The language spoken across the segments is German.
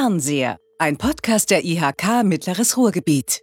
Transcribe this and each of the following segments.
Fernseher, ein Podcast der IHK Mittleres Ruhrgebiet.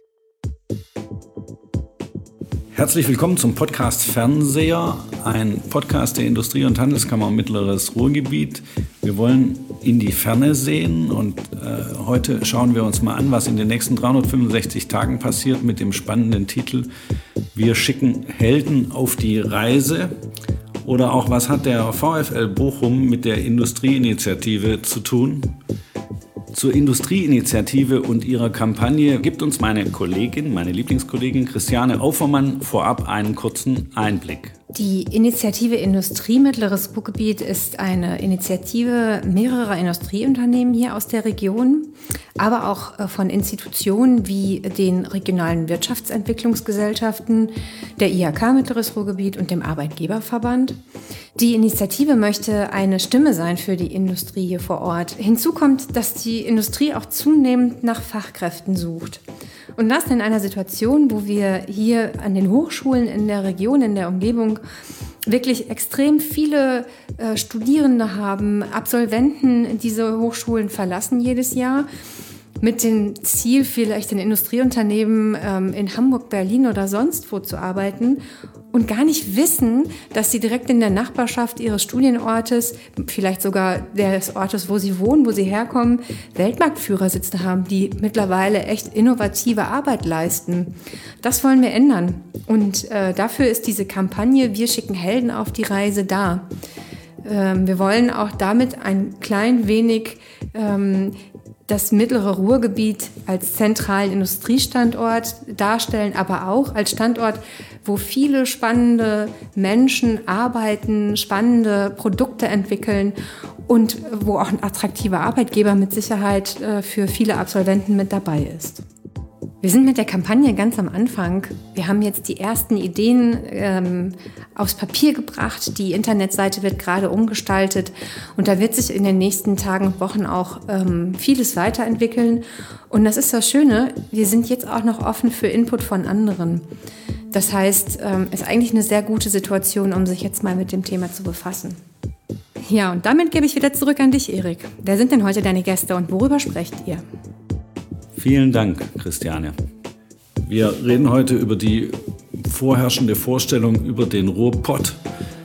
Herzlich willkommen zum Podcast Fernseher, ein Podcast der Industrie- und Handelskammer Mittleres Ruhrgebiet. Wir wollen in die Ferne sehen und heute schauen wir uns mal an, was in den nächsten 365 Tagen passiert mit dem spannenden Titel Wir schicken Helden auf die Reise. Oder auch, was hat der VfL Bochum mit der Industrieinitiative zu tun? Zur Industrieinitiative und ihrer Kampagne gibt uns meine Lieblingskollegin Christiane Aufermann vorab einen kurzen Einblick. Die Initiative Industrie Mittleres Ruhrgebiet ist eine Initiative mehrerer Industrieunternehmen hier aus der Region, aber auch von Institutionen wie den regionalen Wirtschaftsentwicklungsgesellschaften, der IHK Mittleres Ruhrgebiet und dem Arbeitgeberverband. Die Initiative möchte eine Stimme sein für die Industrie hier vor Ort. Hinzu kommt, dass die Industrie auch zunehmend nach Fachkräften sucht. Und das in einer Situation, wo wir hier an den Hochschulen in der Region, in der Umgebung wirklich extrem viele Studierende haben, Absolventen diese Hochschulen verlassen jedes Jahr. Mit dem Ziel, vielleicht in Industrieunternehmen in Hamburg, Berlin oder sonst wo zu arbeiten und gar nicht wissen, dass sie direkt in der Nachbarschaft ihres Studienortes, vielleicht sogar des Ortes, wo sie wohnen, wo sie herkommen, Weltmarktführer sitzen haben, die mittlerweile echt innovative Arbeit leisten. Das wollen wir ändern. Und dafür ist diese Kampagne Wir schicken Helden auf die Reise da. Wir wollen auch damit ein klein wenig das mittlere Ruhrgebiet als zentralen Industriestandort darstellen, aber auch als Standort, wo viele spannende Menschen arbeiten, spannende Produkte entwickeln und wo auch ein attraktiver Arbeitgeber mit Sicherheit für viele Absolventen mit dabei ist. Wir sind mit der Kampagne ganz am Anfang. Wir haben jetzt die ersten Ideen aufs Papier gebracht. Die Internetseite wird gerade umgestaltet und da wird sich in den nächsten Tagen und Wochen auch vieles weiterentwickeln. Und das ist das Schöne, wir sind jetzt auch noch offen für Input von anderen. Das heißt, es ist eigentlich eine sehr gute Situation, um sich jetzt mal mit dem Thema zu befassen. Ja, und damit gebe ich wieder zurück an dich, Erik. Wer sind denn heute deine Gäste und worüber sprecht ihr? Vielen Dank, Christiane. Wir reden heute über die vorherrschende Vorstellung über den Ruhrpott.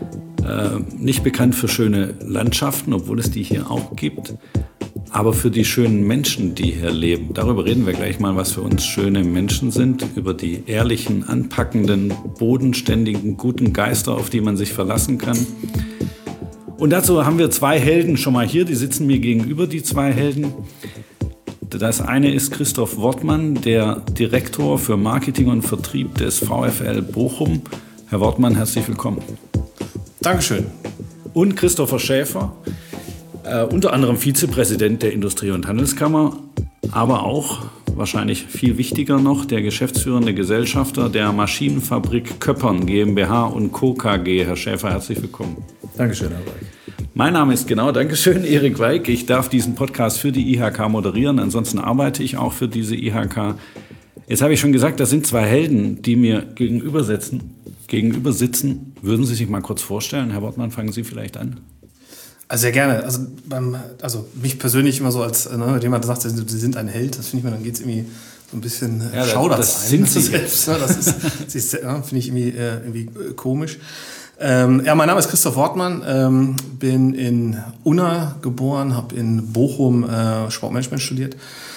Nicht bekannt für schöne Landschaften, obwohl es die hier auch gibt, aber für die schönen Menschen, die hier leben. Darüber reden wir gleich mal, was für uns schöne Menschen sind, über die ehrlichen, anpackenden, bodenständigen, guten Geister, auf die man sich verlassen kann. Und dazu haben wir zwei Helden schon mal hier, die sitzen mir gegenüber, die zwei Helden. Das eine ist Christoph Wortmann, der Direktor für Marketing und Vertrieb des VfL Bochum. Herr Wortmann, herzlich willkommen. Dankeschön. Und Christopher Schäfer, unter anderem Vizepräsident der Industrie- und Handelskammer, aber auch, wahrscheinlich viel wichtiger noch, der geschäftsführende Gesellschafter der Maschinenfabrik Köppern GmbH und Co. KG. Herr Schäfer, herzlich willkommen. Dankeschön, Herr Weig. Mein Name ist Dankeschön, Erik Weig. Ich darf diesen Podcast für die IHK moderieren. Ansonsten arbeite ich auch für diese IHK. Jetzt habe ich schon gesagt, das sind zwei Helden, die mir gegenüber sitzen. Würden Sie sich mal kurz vorstellen? Herr Wortmann, fangen Sie vielleicht an. Also sehr gerne. Also mich persönlich immer so als jemand sagt, Sie sind ein Held, das finde ich mir, dann geht es irgendwie so ein bisschen schaudert das sind Sie selbst. Das finde ich irgendwie komisch. Mein Name ist Christoph Wortmann, bin in Unna geboren, habe in Bochum Sportmanagement studiert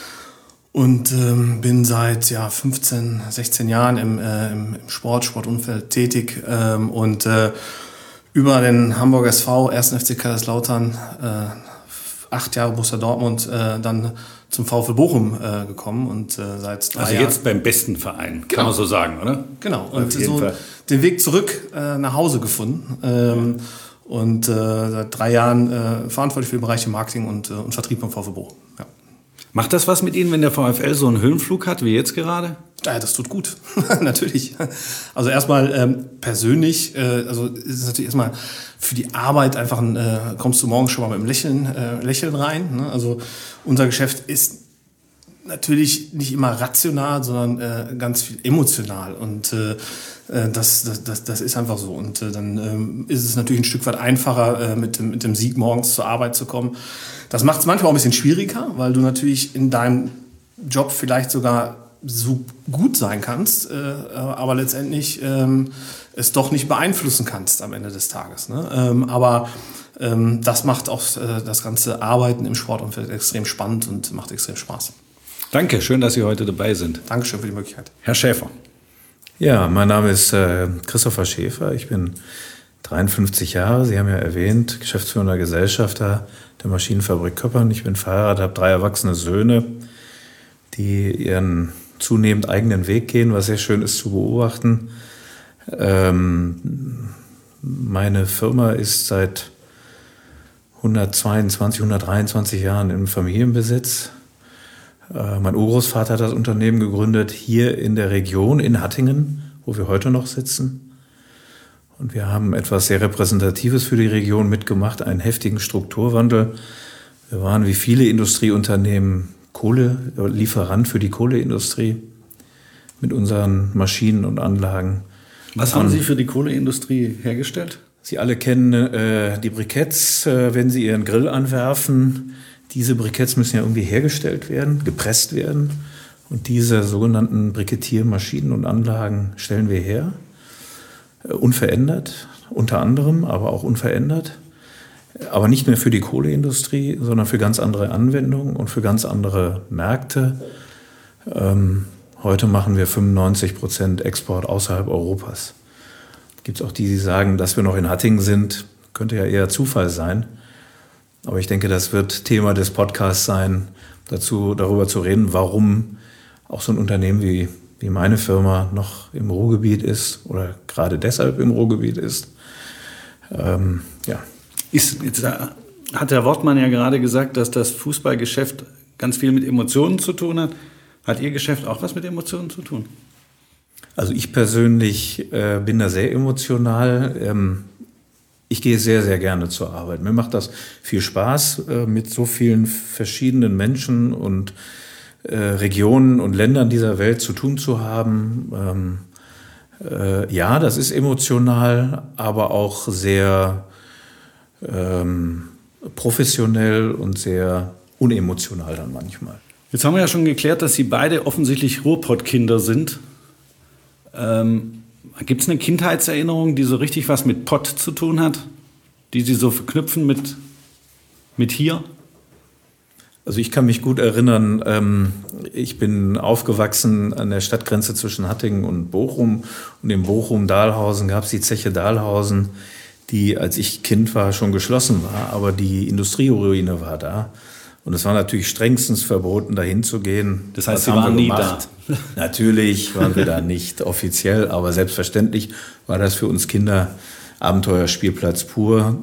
und bin seit 15, 16 Jahren im Sportumfeld tätig und über den Hamburger SV, 1. FC Kaiserslautern, 8 Jahre Borussia Dortmund, dann zum VfL Bochum gekommen und seit 3 Jahren. Also jetzt beim besten Verein, kann man so sagen, oder? Genau, und so den Weg zurück nach Hause gefunden und seit 3 Jahren verantwortlich für die Bereiche Marketing und Vertrieb beim VfL Bochum. Ja. Macht das was mit Ihnen, wenn der VfL so einen Höhenflug hat, wie jetzt gerade? Ja, das tut gut, natürlich. Also erstmal persönlich, also ist es natürlich erstmal für die Arbeit einfach kommst du morgens schon mal mit einem Lächeln rein. Ne? Also unser Geschäft ist natürlich nicht immer rational, sondern ganz viel emotional. Und Das ist einfach so. Und dann ist es natürlich ein Stück weit einfacher, mit dem Sieg morgens zur Arbeit zu kommen. Das macht es manchmal auch ein bisschen schwieriger, weil du natürlich in deinem Job vielleicht sogar so gut sein kannst, aber letztendlich es doch nicht beeinflussen kannst am Ende des Tages. Ne? Aber das macht auch das ganze Arbeiten im Sportumfeld extrem spannend und macht extrem Spaß. Danke, schön, dass Sie heute dabei sind. Dankeschön für die Möglichkeit. Herr Schäfer. Ja, mein Name ist Christopher Schäfer. Ich bin 53 Jahre, Sie haben ja erwähnt, geschäftsführender Gesellschafter der Maschinenfabrik Köppern. Ich bin verheiratet, habe 3 erwachsene Söhne, die ihren zunehmend eigenen Weg gehen, was sehr schön ist zu beobachten. Meine Firma ist seit 123 Jahren im Familienbesitz. Mein Urgroßvater hat das Unternehmen gegründet hier in der Region, in Hattingen, wo wir heute noch sitzen. Und wir haben etwas sehr Repräsentatives für die Region mitgemacht, einen heftigen Strukturwandel. Wir waren wie viele Industrieunternehmen Kohlelieferant für die Kohleindustrie mit unseren Maschinen und Anlagen. Was haben Sie für die Kohleindustrie hergestellt? Sie alle kennen die Briketts, wenn Sie Ihren Grill anwerfen. Diese Briketts müssen ja irgendwie hergestellt werden, gepresst werden. Und diese sogenannten Brikettiermaschinen und Anlagen stellen wir her. Unverändert, unter anderem, aber auch unverändert. Aber nicht mehr für die Kohleindustrie, sondern für ganz andere Anwendungen und für ganz andere Märkte. Heute machen wir 95% Export außerhalb Europas. Gibt es auch die, die sagen, dass wir noch in Hattingen sind. Könnte ja eher Zufall sein. Aber ich denke, das wird Thema des Podcasts sein, darüber zu reden, warum auch so ein Unternehmen wie meine Firma noch im Ruhrgebiet ist oder gerade deshalb im Ruhrgebiet ist. Jetzt hat Herr Wortmann ja gerade gesagt, dass das Fußballgeschäft ganz viel mit Emotionen zu tun hat. Hat Ihr Geschäft auch was mit Emotionen zu tun? Also ich persönlich bin da sehr emotional. Ich gehe sehr, sehr gerne zur Arbeit. Mir macht das viel Spaß, mit so vielen verschiedenen Menschen und Regionen und Ländern dieser Welt zu tun zu haben. Ja, das ist emotional, aber auch sehr professionell und sehr unemotional dann manchmal. Jetzt haben wir ja schon geklärt, dass Sie beide offensichtlich Ruhrpott-Kinder sind. Gibt es eine Kindheitserinnerung, die so richtig was mit Pott zu tun hat, die Sie so verknüpfen mit hier? Also ich kann mich gut erinnern, ich bin aufgewachsen an der Stadtgrenze zwischen Hattingen und Bochum. Und in Bochum-Dahlhausen gab es die Zeche Dahlhausen, die, als ich Kind war, schon geschlossen war. Aber die Industrieruine war da. Und es war natürlich strengstens verboten, dahin zu gehen. Das heißt, Sie waren nie da? Natürlich waren wir da nicht offiziell, aber selbstverständlich war das für uns Kinder Abenteuerspielplatz pur.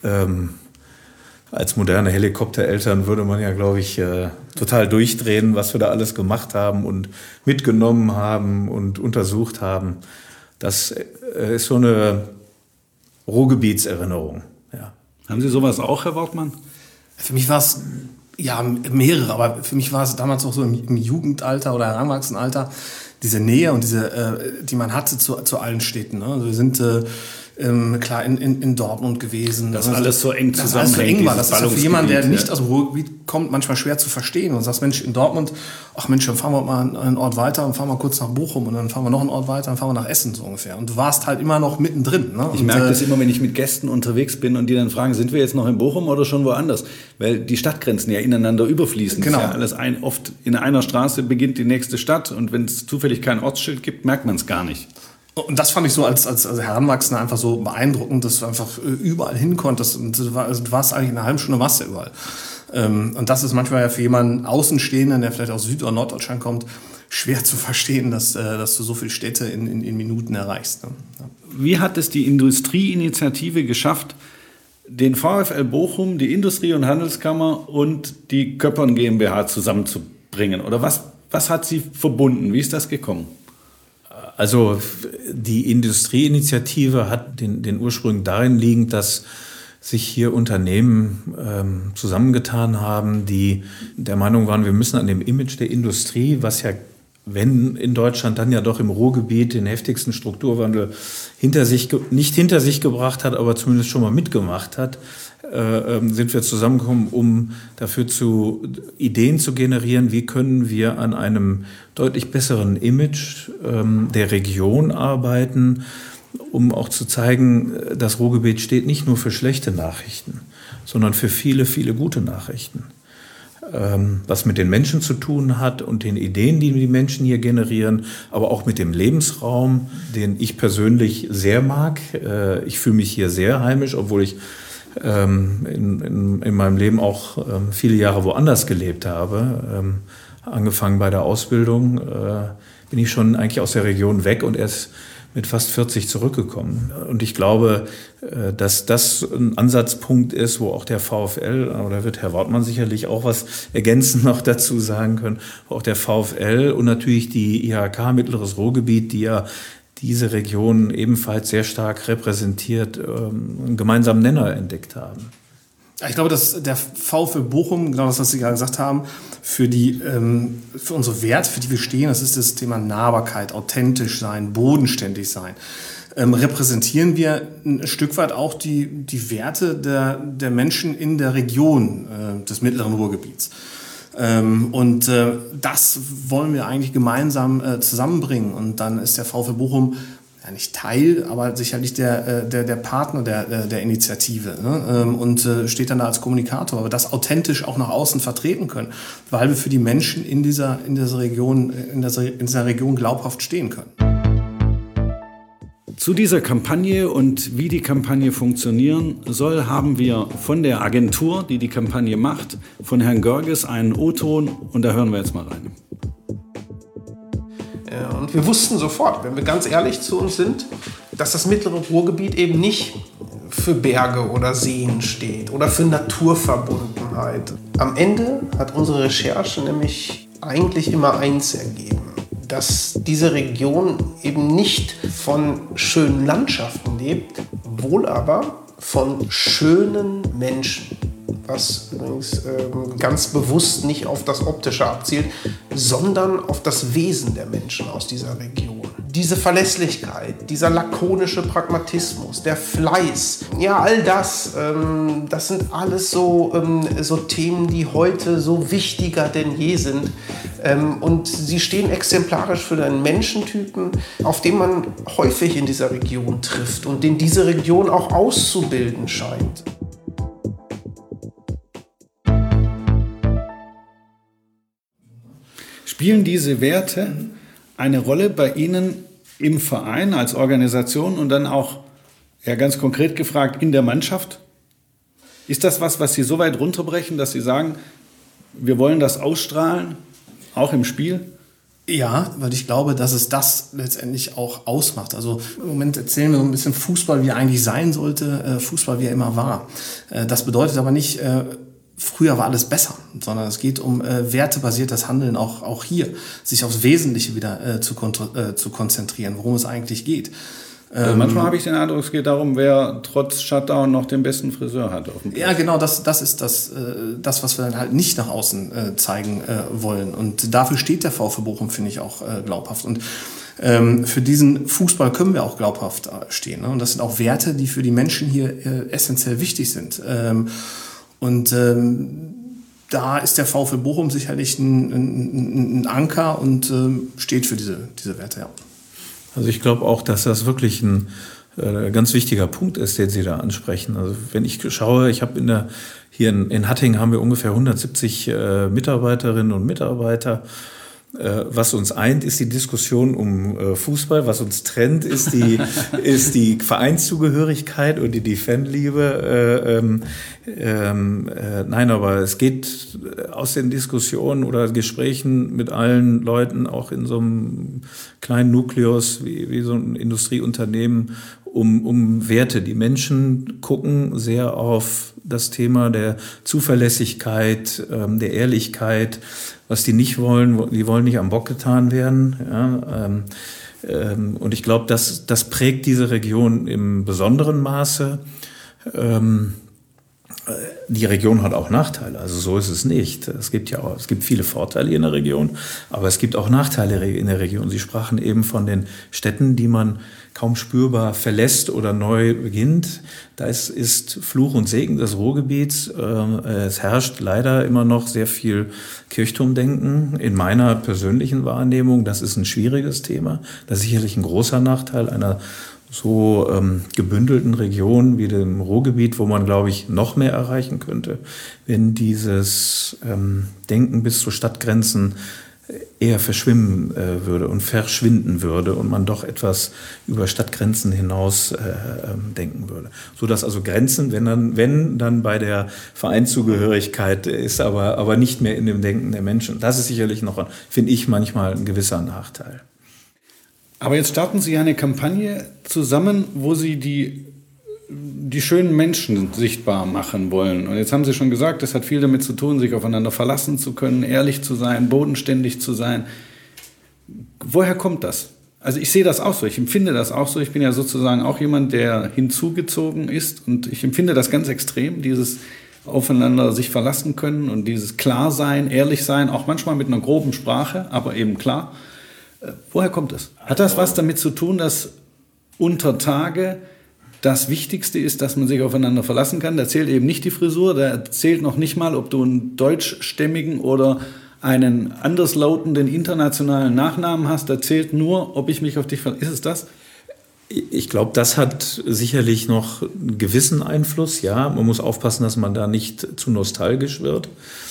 Als moderne Helikoptereltern würde man ja, glaube ich, total durchdrehen, was wir da alles gemacht haben und mitgenommen haben und untersucht haben. Das ist so eine Ruhrgebietserinnerung. Ja. Haben Sie sowas auch, Herr Wortmann? Für mich war es ja mehrere, aber für mich war es damals auch so im Jugendalter oder Heranwachsenalter diese Nähe und die man hatte zu allen Städten. Ne? Also wir sind klar in Dortmund gewesen. Das alles so eng zusammenhängt. Das eng war. Das ist ja für jemanden, der nicht aus dem Ruhrgebiet kommt, manchmal schwer zu verstehen. Und sagst, Mensch, in Dortmund, ach Mensch, dann fahren wir mal einen Ort weiter und fahren wir kurz nach Bochum und dann fahren wir noch einen Ort weiter, dann fahren wir nach Essen so ungefähr. Und du warst halt immer noch mittendrin. Ne? Ich merke das immer, wenn ich mit Gästen unterwegs bin und die dann fragen, sind wir jetzt noch in Bochum oder schon woanders? Weil die Stadtgrenzen ja ineinander überfließen. Genau. Das ist ja alles oft in einer Straße beginnt die nächste Stadt und wenn es zufällig kein Ortsschild gibt, merkt man es gar nicht. Und das fand ich so als Heranwachsender einfach so beeindruckend, dass du einfach überall hin konntest. Und du warst eigentlich in einer halben Stunde warst du überall. Und das ist manchmal ja für jemanden Außenstehenden, der vielleicht aus Süd- oder Norddeutschland kommt, schwer zu verstehen, dass du so viele Städte in Minuten erreichst. Ne? Ja. Wie hat es die Industrieinitiative geschafft, den VfL Bochum, die Industrie- und Handelskammer und die Köppern GmbH zusammenzubringen? Oder was hat sie verbunden? Wie ist das gekommen? Also die Industrieinitiative hat den Ursprung darin liegend, dass sich hier Unternehmen zusammengetan haben, die der Meinung waren, wir müssen an dem Image der Industrie, was ja wenn in Deutschland dann ja doch im Ruhrgebiet den heftigsten Strukturwandel nicht hinter sich gebracht hat, aber zumindest schon mal mitgemacht hat, sind wir zusammengekommen, um dafür Ideen zu generieren, wie können wir an einem deutlich besseren Image der Region arbeiten, um auch zu zeigen, das Ruhrgebiet steht nicht nur für schlechte Nachrichten, sondern für viele, viele gute Nachrichten. Was mit den Menschen zu tun hat und den Ideen, die die Menschen hier generieren, aber auch mit dem Lebensraum, den ich persönlich sehr mag. Ich fühle mich hier sehr heimisch, obwohl ich in meinem Leben auch viele Jahre woanders gelebt habe. Angefangen bei der Ausbildung bin ich schon eigentlich aus der Region weg und erst mit fast 40 zurückgekommen. Und ich glaube, dass das ein Ansatzpunkt ist, wo auch der VfL, aber da wird Herr Wortmann sicherlich auch was ergänzend noch dazu sagen können, auch der VfL und natürlich die IHK Mittleres Ruhrgebiet, die ja diese Region ebenfalls sehr stark repräsentiert, einen gemeinsamen Nenner entdeckt haben. Ich glaube, dass der VfL Bochum, genau das, was Sie gerade gesagt haben, für unsere Werte, für die wir stehen, das ist das Thema Nahbarkeit, authentisch sein, bodenständig sein. Repräsentieren wir ein Stück weit auch die Werte der Menschen in der Region des mittleren Ruhrgebiets. Das wollen wir eigentlich gemeinsam zusammenbringen. Und dann ist der VfL Bochum ja nicht Teil, aber sicherlich der Partner der Initiative, ne? Und steht dann da als Kommunikator, aber das authentisch auch nach außen vertreten können, weil wir für die Menschen in dieser Region glaubhaft stehen können. Zu dieser Kampagne und wie die Kampagne funktionieren soll, haben wir von der Agentur, die die Kampagne macht, von Herrn Görges einen O-Ton und da hören wir jetzt mal rein. Und wir wussten sofort, wenn wir ganz ehrlich zu uns sind, dass das mittlere Ruhrgebiet eben nicht für Berge oder Seen steht oder für Naturverbundenheit. Am Ende hat unsere Recherche nämlich eigentlich immer eins ergeben, dass diese Region eben nicht von schönen Landschaften lebt, wohl aber von schönen Menschen. Was übrigens ganz bewusst nicht auf das Optische abzielt, sondern auf das Wesen der Menschen aus dieser Region. Diese Verlässlichkeit, dieser lakonische Pragmatismus, der Fleiß, ja all das, das sind alles so Themen, die heute so wichtiger denn je sind. Und sie stehen exemplarisch für einen Menschentypen, auf den man häufig in dieser Region trifft und den diese Region auch auszubilden scheint. Spielen diese Werte eine Rolle bei Ihnen im Verein als Organisation und dann auch, ja ganz konkret gefragt, in der Mannschaft? Ist das was Sie so weit runterbrechen, dass Sie sagen, wir wollen das ausstrahlen, auch im Spiel? Ja, weil ich glaube, dass es das letztendlich auch ausmacht. Also im Moment erzählen wir so ein bisschen Fußball, wie er eigentlich sein sollte, Fußball, wie er immer war. Das bedeutet aber nicht, früher war alles besser, sondern es geht um wertebasiertes Handeln auch hier, sich aufs Wesentliche wieder zu konzentrieren, worum es eigentlich geht. Manchmal habe ich den Eindruck, es geht darum, wer trotz Shutdown noch den besten Friseur hat. Ja, genau, das ist das, was wir dann halt nicht nach außen zeigen wollen. Und dafür steht der VfL Bochum, finde ich, auch glaubhaft. Und für diesen Fußball können wir auch glaubhaft stehen. Ne? Und das sind auch Werte, die für die Menschen hier essentiell wichtig sind. Da ist der VfL Bochum sicherlich ein Anker und steht für diese Werte, ja. Also ich glaube auch, dass das wirklich ein ganz wichtiger Punkt ist, den Sie da ansprechen. Also wenn ich schaue, ich habe hier in Hattingen haben wir ungefähr 170 Mitarbeiterinnen und Mitarbeiter. Was uns eint, ist die Diskussion um Fußball. Was uns trennt, ist die Vereinszugehörigkeit und die Fanliebe. Nein, aber es geht aus den Diskussionen oder Gesprächen mit allen Leuten, auch in so einem kleinen Nukleus wie so ein Industrieunternehmen, um Werte. Die Menschen gucken sehr auf das Thema der Zuverlässigkeit, der Ehrlichkeit, was die nicht wollen. Die wollen nicht am Bock getan werden. Ja, und ich glaube, das prägt diese Region im besonderen Maße. Die Region hat auch Nachteile, also so ist es nicht. Es gibt viele Vorteile in der Region, aber es gibt auch Nachteile in der Region. Sie sprachen eben von den Städten, die man kaum spürbar verlässt oder neu beginnt. Das ist Fluch und Segen des Ruhrgebiets. Es herrscht leider immer noch sehr viel Kirchturmdenken. In meiner persönlichen Wahrnehmung, das ist ein schwieriges Thema. Das ist sicherlich ein großer Nachteil einer so gebündelten Region wie dem Ruhrgebiet, wo man, glaube ich, noch mehr erreichen könnte, wenn dieses Denken bis zu Stadtgrenzen eher verschwimmen würde und verschwinden würde und man doch etwas über Stadtgrenzen hinaus denken würde. Sodass also Grenzen, wenn dann bei der Vereinszugehörigkeit ist, aber nicht mehr in dem Denken der Menschen. Das ist sicherlich noch, finde ich, manchmal ein gewisser Nachteil. Aber jetzt starten Sie eine Kampagne zusammen, wo Sie die schönen Menschen sichtbar machen wollen. Und jetzt haben Sie schon gesagt, das hat viel damit zu tun, sich aufeinander verlassen zu können, ehrlich zu sein, bodenständig zu sein. Woher kommt das? Also ich sehe das auch so, ich empfinde das auch so. Ich bin ja sozusagen auch jemand, der hinzugezogen ist. Und ich empfinde das ganz extrem, dieses aufeinander sich verlassen können und dieses Klarsein, ehrlich sein, auch manchmal mit einer groben Sprache, aber eben klar. Woher kommt es? Hat das was damit zu tun, dass unter Tage das Wichtigste ist, dass man sich aufeinander verlassen kann? Da zählt eben nicht die Frisur, da zählt noch nicht mal, ob du einen deutschstämmigen oder einen anderslautenden internationalen Nachnamen hast. Da zählt nur, ob ich mich auf dich verlasse. Ist es das? Ich glaube, das hat sicherlich noch einen gewissen Einfluss. Ja, man muss aufpassen, dass man da nicht zu nostalgisch wird,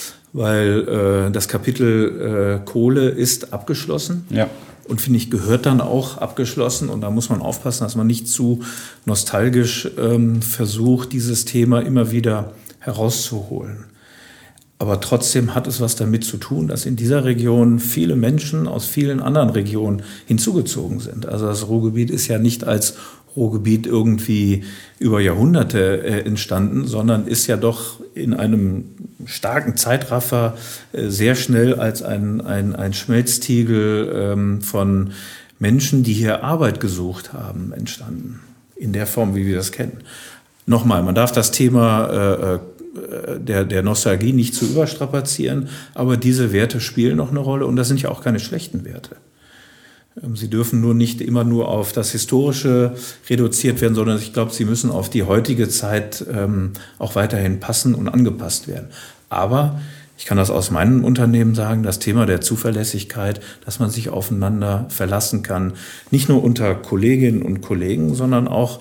weil das Kapitel Kohle ist abgeschlossen. Ja. Und finde ich, gehört dann auch abgeschlossen. Und da muss man aufpassen, dass man nicht zu nostalgisch versucht, dieses Thema immer wieder herauszuholen. Aber trotzdem hat es was damit zu tun, dass in dieser Region viele Menschen aus vielen anderen Regionen hinzugezogen sind. Also das Ruhrgebiet ist ja nicht als Ruhrgebiet irgendwie über Jahrhunderte entstanden, sondern ist ja doch in einem starken Zeitraffer sehr schnell als ein Schmelztiegel von Menschen, die hier Arbeit gesucht haben, entstanden. In der Form, wie wir das kennen. Nochmal, man darf das Thema der Nostalgie nicht zu überstrapazieren, aber diese Werte spielen noch eine Rolle und das sind ja auch keine schlechten Werte. Sie dürfen nicht immer nur auf das Historische reduziert werden, sondern ich glaube, sie müssen auf die heutige Zeit auch weiterhin passen und angepasst werden. Aber ich kann das aus meinem Unternehmen sagen, das Thema der Zuverlässigkeit, dass man sich aufeinander verlassen kann, nicht nur unter Kolleginnen und Kollegen, sondern auch,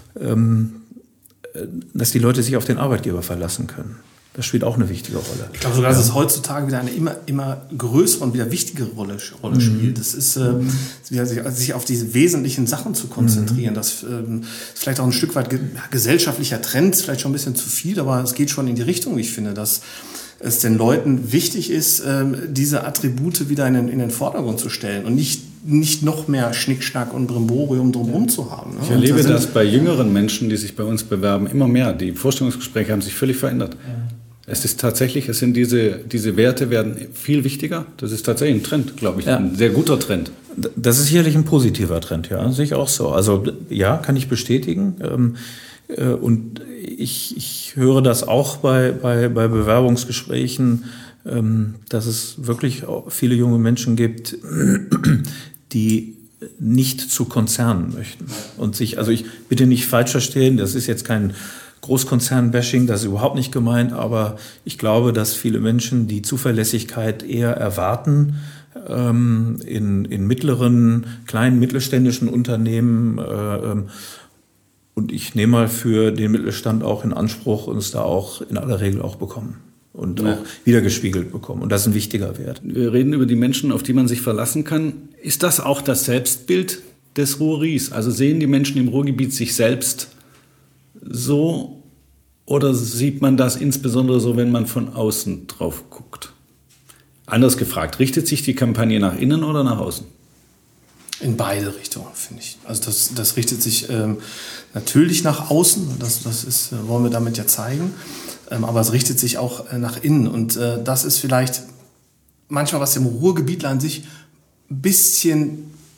dass die Leute sich auf den Arbeitgeber verlassen können. Das spielt auch eine wichtige Rolle. Ich glaube sogar, dass es heutzutage wieder eine immer größere und wieder wichtigere Rolle spielt. Das ist, sich auf diese wesentlichen Sachen zu konzentrieren. Das ist vielleicht auch ein Stück weit gesellschaftlicher Trend, vielleicht schon ein bisschen zu viel, aber es geht schon in die Richtung, wie ich finde, dass es den Leuten wichtig ist, diese Attribute wieder in den Vordergrund zu stellen und nicht noch mehr Schnickschnack und Brimborium drumherum zu haben. Ne? Ich erlebe das bei jüngeren Menschen, die sich bei uns bewerben, immer mehr. Die Vorstellungsgespräche haben sich völlig verändert. Ja. Es ist tatsächlich, diese Werte werden viel wichtiger. Das ist tatsächlich ein Trend, glaube ich, ein sehr guter Trend. Das ist sicherlich ein positiver Trend, ja, sehe ich auch so. Also ja, kann ich bestätigen. Und ich höre das auch bei Bewerbungsgesprächen, dass es wirklich viele junge Menschen gibt, die nicht zu Konzernen möchten. Und also ich bitte nicht falsch verstehen, das ist jetzt kein Großkonzern-Bashing, das ist überhaupt nicht gemeint, aber ich glaube, dass viele Menschen die Zuverlässigkeit eher erwarten in mittleren, kleinen, mittelständischen Unternehmen. Und ich nehme mal für den Mittelstand auch in Anspruch und es da auch in aller Regel auch bekommen und auch wiedergespiegelt bekommen. Und das ist ein wichtiger Wert. Wir reden über die Menschen, auf die man sich verlassen kann. Ist das auch das Selbstbild des Ruhris? Also sehen die Menschen im Ruhrgebiet sich selbst so oder sieht man das insbesondere so, wenn man von außen drauf guckt? Anders gefragt, richtet sich die Kampagne nach innen oder nach außen? In beide Richtungen, finde ich. Also das richtet sich natürlich nach außen, das wollen wir damit ja zeigen, aber es richtet sich auch nach innen. Und das ist vielleicht manchmal, was dem Ruhrgebietler an sich ein bisschen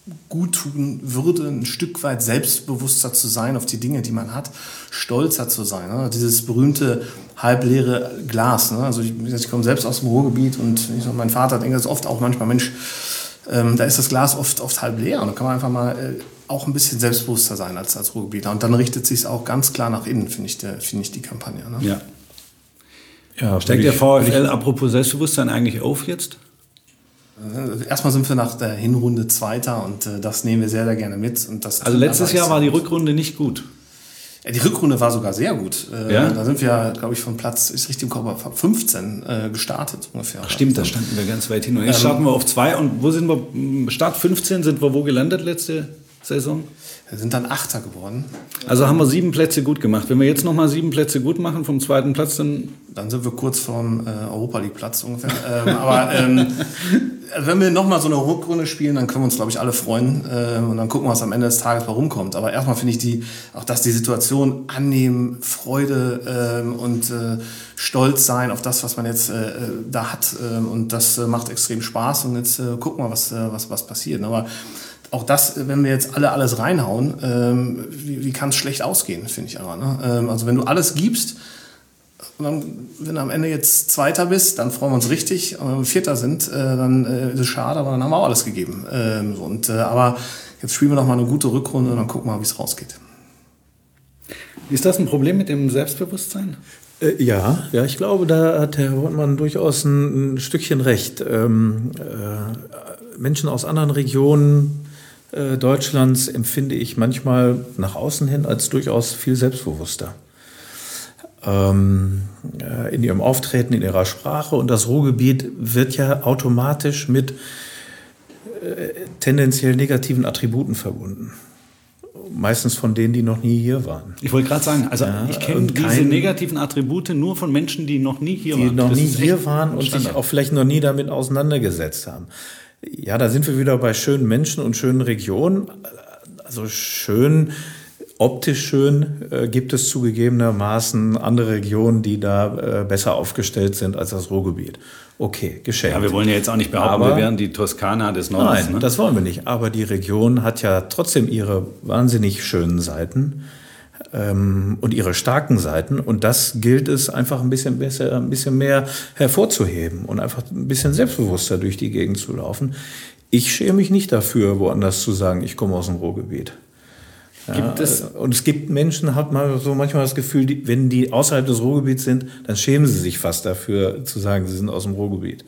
gut tun würde, ein Stück weit selbstbewusster zu sein auf die Dinge, die man hat, stolzer zu sein. Ne? Dieses berühmte halbleere Glas. Ne? Also ich komme selbst aus dem Ruhrgebiet und mein Vater denkt das oft auch manchmal, Mensch, da ist das Glas oft halb leer. Und da kann man einfach mal auch ein bisschen selbstbewusster sein als Ruhrgebieter. Und dann richtet sich es auch ganz klar nach innen, finde ich die Kampagne. Ne? Ja. Ja, Steigt der VfL apropos Selbstbewusstsein eigentlich auf jetzt? Erstmal sind wir nach der Hinrunde Zweiter und das nehmen wir sehr, sehr gerne mit. Und das also letztes Jahr war die Rückrunde nicht gut. Ja, die Rückrunde war sogar sehr gut. Ja? Da sind wir, glaube ich, von Platz, ist richtig im Kopf, 15 gestartet ungefähr. Ach stimmt, da standen wir ganz weit hin. Und jetzt starten wir auf 2. Und wo sind wir? Start 15 sind wir wo gelandet letzte Saison? Wir sind dann Achter geworden. Also haben wir 7 Plätze gut gemacht. Wenn wir jetzt nochmal 7 Plätze gut machen vom 2. Platz, dann sind wir kurz vorm Europa-League-Platz ungefähr. Aber wenn wir nochmal so eine Rückrunde spielen, dann können wir uns, glaube ich, alle freuen. Und dann gucken wir, was am Ende des Tages mal rumkommt. Aber erstmal finde ich dass die Situation annehmen, Freude und stolz sein auf das, was man jetzt da hat. Und das macht extrem Spaß. Und jetzt gucken wir, was passiert. Aber auch das, wenn wir jetzt alles reinhauen, wie kann es schlecht ausgehen, finde ich aber. Ne? Also wenn du alles gibst, und dann, wenn du am Ende jetzt Zweiter bist, dann freuen wir uns richtig. Und wenn wir Vierter sind, dann ist es schade, aber dann haben wir auch alles gegeben. Aber jetzt spielen wir noch mal eine gute Rückrunde und dann gucken wir mal, wie es rausgeht. Ist das ein Problem mit dem Selbstbewusstsein? Ja, ich glaube, da hat Herr Wortmann durchaus ein Stückchen recht. Menschen aus anderen Regionen Deutschlands empfinde ich manchmal nach außen hin als durchaus viel selbstbewusster. In ihrem Auftreten, in ihrer Sprache. Und das Ruhrgebiet wird ja automatisch mit tendenziell negativen Attributen verbunden. Meistens von denen, die noch nie hier waren. Ich wollte gerade sagen, also ich kenne diese negativen Attribute nur von Menschen, die noch nie hier waren. Die noch nie hier waren und sich auch vielleicht noch nie damit auseinandergesetzt haben. Ja, da sind wir wieder bei schönen Menschen und schönen Regionen. Also schön, optisch schön gibt es zugegebenermaßen andere Regionen, die da besser aufgestellt sind als das Ruhrgebiet. Okay, geschenkt. Ja, wir wollen ja jetzt auch nicht behaupten, wir wären die Toskana des Nordens. Nein, das wollen wir nicht. Aber die Region hat ja trotzdem ihre wahnsinnig schönen Seiten und ihre starken Seiten. Und das gilt es einfach ein bisschen mehr hervorzuheben und einfach ein bisschen selbstbewusster durch die Gegend zu laufen. Ich schäme mich nicht dafür, woanders zu sagen, ich komme aus dem Ruhrgebiet. Und es gibt Menschen, hat man so manchmal das Gefühl, wenn die außerhalb des Ruhrgebiets sind, dann schämen sie sich fast dafür, zu sagen, sie sind aus dem Ruhrgebiet.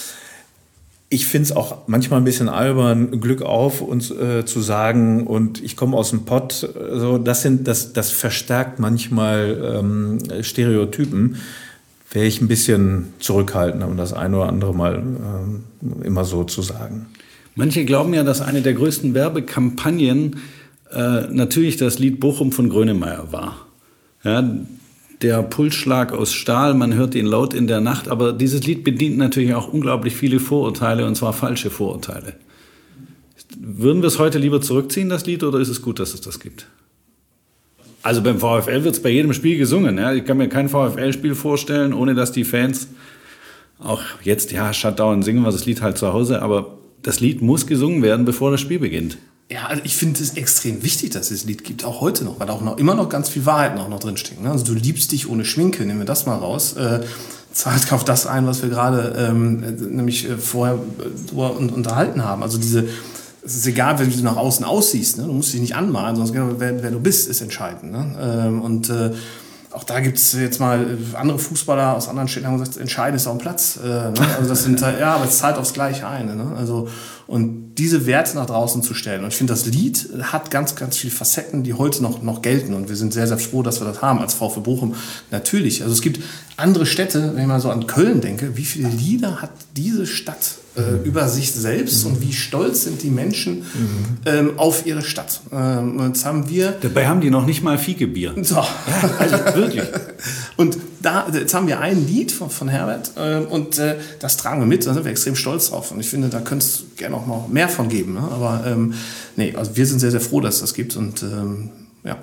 Ich finde es auch manchmal ein bisschen albern, Glück auf und zu sagen, und ich komme aus dem Pott. So, das verstärkt manchmal Stereotypen. Wäre ich ein bisschen zurückhaltender, um das eine oder andere Mal immer so zu sagen. Manche glauben ja, dass eine der größten Werbekampagnen natürlich das Lied Bochum von Grönemeyer war. Ja, der Pulsschlag aus Stahl, man hört ihn laut in der Nacht, aber dieses Lied bedient natürlich auch unglaublich viele Vorurteile, und zwar falsche Vorurteile. Würden wir es heute lieber zurückziehen, das Lied, oder ist es gut, dass es das gibt? Also beim VfL wird es bei jedem Spiel gesungen. Ja? Ich kann mir kein VfL-Spiel vorstellen, ohne dass die Fans auch jetzt, Shutdown, singen wir das Lied halt zu Hause, aber das Lied muss gesungen werden, bevor das Spiel beginnt. Ja, also ich finde es extrem wichtig, dass es das Lied gibt, auch heute noch, weil auch immer noch ganz viel Wahrheit noch drinstecken. Ne? Also du liebst dich ohne Schminke, nehmen wir das mal raus. Zahlt auf das ein, was wir gerade nämlich vorher unterhalten haben. Also es ist egal, wie du nach außen aussiehst, ne? Du musst dich nicht anmalen, sondern wer du bist, ist entscheidend. Ne? Auch da gibt es jetzt mal andere Fußballer aus anderen Städten, haben gesagt, entscheidend ist auf dem Platz. Ne? Also das sind aber es zahlt aufs Gleiche ein. Ne? Also, und diese Werte nach draußen zu stellen. Und ich finde, das Lied hat ganz, ganz viele Facetten, die heute noch gelten. Und wir sind sehr, sehr froh, dass wir das haben als VfB Bochum. Natürlich. Also es gibt andere Städte, wenn ich mal so an Köln denke, wie viele Lieder hat diese Stadt über sich selbst und wie stolz sind die Menschen auf ihre Stadt. Jetzt haben wir... Dabei haben die noch nicht mal Fiegebier. So. Ja, also wirklich. Und jetzt haben wir ein Lied von Herbert und das tragen wir mit, da sind wir extrem stolz drauf. Und ich finde, da könnte es gerne auch mal mehr von geben. Ne? Aber also wir sind sehr, sehr froh, dass es das gibt und ja.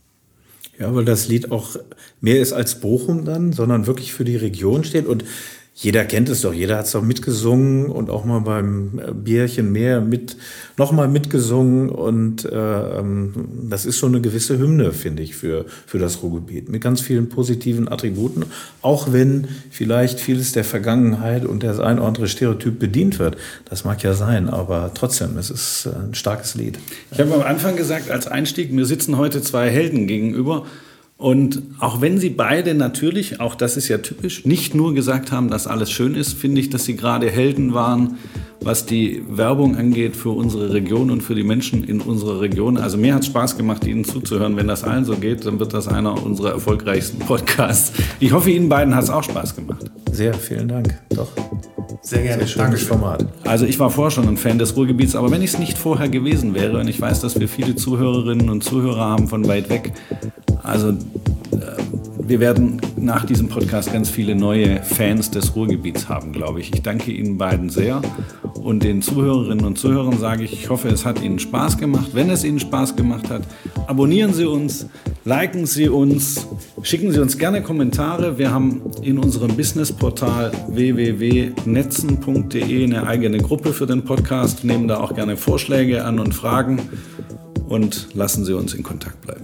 Ja, weil das Lied auch mehr ist als Bochum dann, sondern wirklich für die Region steht. Und jeder kennt es doch, jeder hat es doch mitgesungen und auch mal beim Bierchen mehr nochmal mitgesungen. Und das ist schon eine gewisse Hymne, finde ich, für das Ruhrgebiet. Mit ganz vielen positiven Attributen, auch wenn vielleicht vieles der Vergangenheit und das ein oder andere Stereotyp bedient wird. Das mag ja sein, aber trotzdem, es ist ein starkes Lied. Ich habe am Anfang gesagt, als Einstieg, mir sitzen heute zwei Helden gegenüber. Und auch wenn sie beide natürlich, auch das ist ja typisch, nicht nur gesagt haben, dass alles schön ist, finde ich, dass sie gerade Helden waren, was die Werbung angeht für unsere Region und für die Menschen in unserer Region. Also mir hat es Spaß gemacht, Ihnen zuzuhören. Wenn das allen so geht, dann wird das einer unserer erfolgreichsten Podcasts. Ich hoffe, Ihnen beiden hat es auch Spaß gemacht. Sehr, vielen Dank. Doch. Sehr gerne. Sehr schönes Format. Also ich war vorher schon ein Fan des Ruhrgebiets, aber wenn ich es nicht vorher gewesen wäre, und ich weiß, dass wir viele Zuhörerinnen und Zuhörer haben von weit weg, also wir werden nach diesem Podcast ganz viele neue Fans des Ruhrgebiets haben, glaube ich. Ich danke Ihnen beiden sehr und den Zuhörerinnen und Zuhörern sage ich hoffe, es hat Ihnen Spaß gemacht. Wenn es Ihnen Spaß gemacht hat, abonnieren Sie uns, liken Sie uns, schicken Sie uns gerne Kommentare. Wir haben in unserem Businessportal www.netzen.de eine eigene Gruppe für den Podcast, nehmen da auch gerne Vorschläge an und Fragen und lassen Sie uns in Kontakt bleiben.